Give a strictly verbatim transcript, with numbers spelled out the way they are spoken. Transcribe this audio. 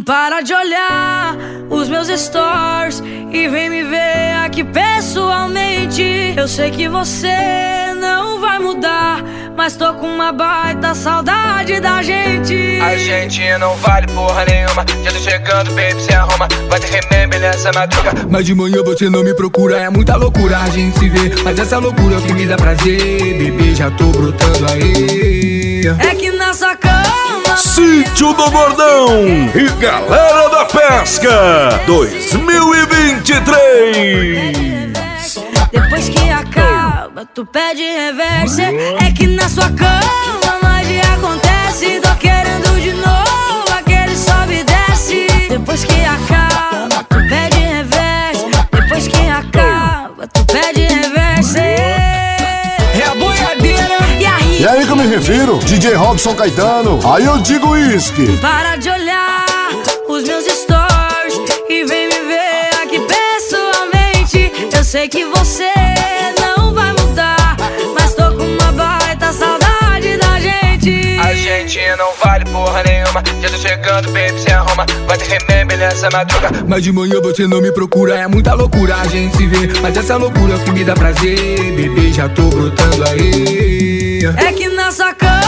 Para de olhar os meus stories e vem me ver aqui pessoalmente. Eu sei que você não vai mudar, mas tô com uma baita saudade da gente. A gente não vale porra nenhuma. Já tô chegando, baby, se arruma. Vai ter remember nessa madruga. Mas de manhã você não me procura. É muita loucura a gente se vê, mas essa loucura é o que me dá prazer. Bebê, já tô brotando aí. É que na sua cama Sítio do Bordão e Galera da Pesca dois mil e vinte e três. Depois que acaba, tu pede reverse. É que na sua cama magia acontece. Tô querendo de novo aquele sobe e desce. Depois que acaba, tu pede reverse. Depois que acaba, tu pede reverse. É a boiadeira. E aí, E aí que eu me refiro, D J Robson Caetano. Aí eu digo uísque. para de olhar os meus stories e vem me ver aqui pessoalmente. Eu sei que você não vai mudar, mas tô com uma baita saudade da gente. A gente não vale porra nenhuma. Já tô chegando, baby, se arruma. Vai ter remember nessa madruga. Mas de manhã você não me procura. É muita loucura a gente se vê, mas essa loucura é o que me dá prazer. Bebê, já tô brotando aí. É que na sua cama